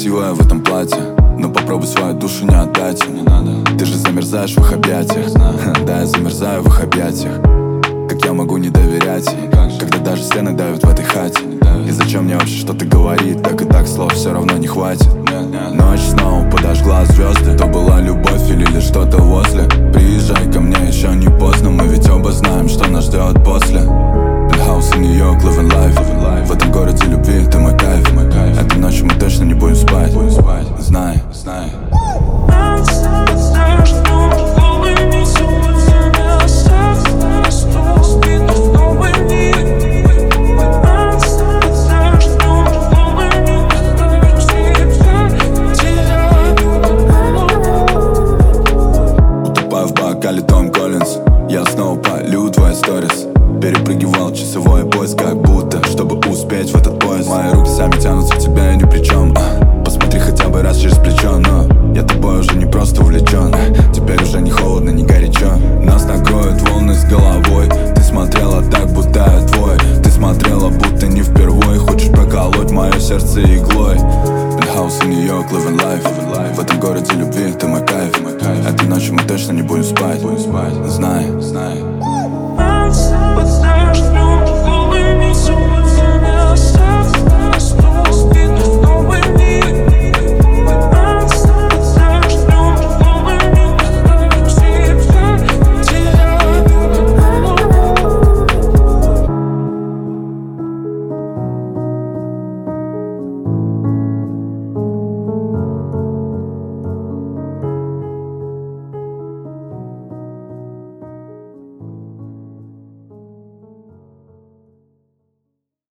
красивая в этом платье, но попробуй свою душу не отдать. Не надо. Ты же замерзаешь в их объятиях. Да, я замерзаю в их объятиях. Как я могу не доверять ей, когда даже стены давят в этой хате? И зачем мне вообще что-то говорит? Так и так слов все равно не хватит. Ночь снова подожгла звезды. То была любовь или лишь что-то возле. Приезжай ко мне, еще не поздно. Мы ведь оба знаем, что нас ждет после. Penthouse in New York, living life. В этом городе любви ты мой кайф. Этой ночью мы точно не будем спать. Знай, знай. Том Коллинз, я снова полю твои сторис. Перепрыгивал часовой пояс, как будто, чтобы успеть в этот поезд. Мои руки сами тянутся к тебе, я ни при чем. Посмотри хотя бы раз через плечо, но я тобой уже не просто увлечен. Теперь уже не холодно, не горячо. Нас накроют волны с головой. Ты смотрела так, будто я твой. Ты смотрела, будто не впервые. Хочешь проколоть мое сердце иглой. Penthouse in New York, living life. В